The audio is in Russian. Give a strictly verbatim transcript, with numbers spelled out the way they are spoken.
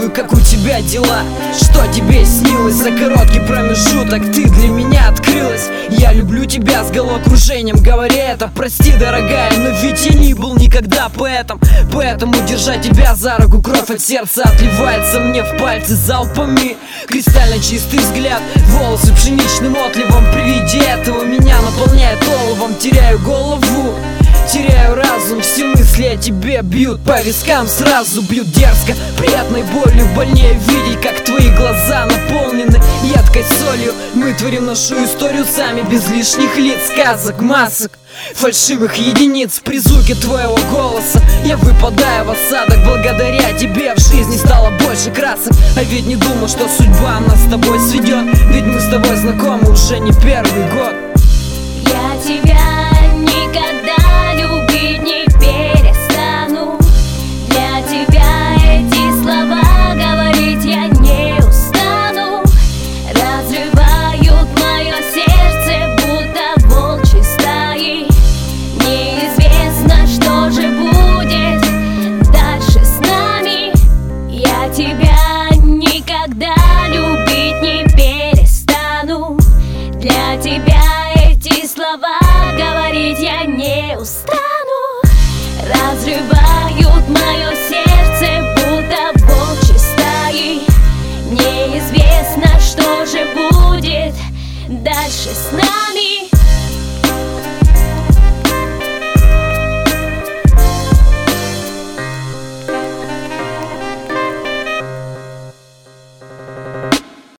спрашиваю, как у тебя дела? Что тебе снилось за короткий промежуток? Ты для меня открылась. Я люблю тебя с головокружением, говоря это. Прости, дорогая, но ведь я не был никогда поэтом. Поэтому держать тебя за руку, кровь от сердца отливается мне в пальцы залпами. Кристально чистый взгляд, волосы пшеничным отливом. При виде этого меня наполняет оловом. Теряю голову, теряю разум, все мысли о тебе бьют по вискам сразу, бьют дерзко, приятной болью. Больнее видеть, как твои глаза наполнены едкой солью. Мы творим нашу историю сами, без лишних лиц, сказок, масок, фальшивых единиц. При звуке твоего голоса я выпадаю в осадок. Благодаря тебе в жизни стало больше красок. А ведь не думал, что судьба нас с тобой сведет. Ведь мы с тобой знакомы уже не первый год. Я тебя никогда любить не перестану. Для тебя эти слова говорить я не устану. Разрывают мое сердце, будто волчьи стаи. Неизвестно, что же будет дальше с нами. Я тебя никогда любить не перестану. Для тебя эти слова говорить я не устану. Разрывают мое сердце, будто волчьи стаи. Неизвестно, что же будет дальше с нами.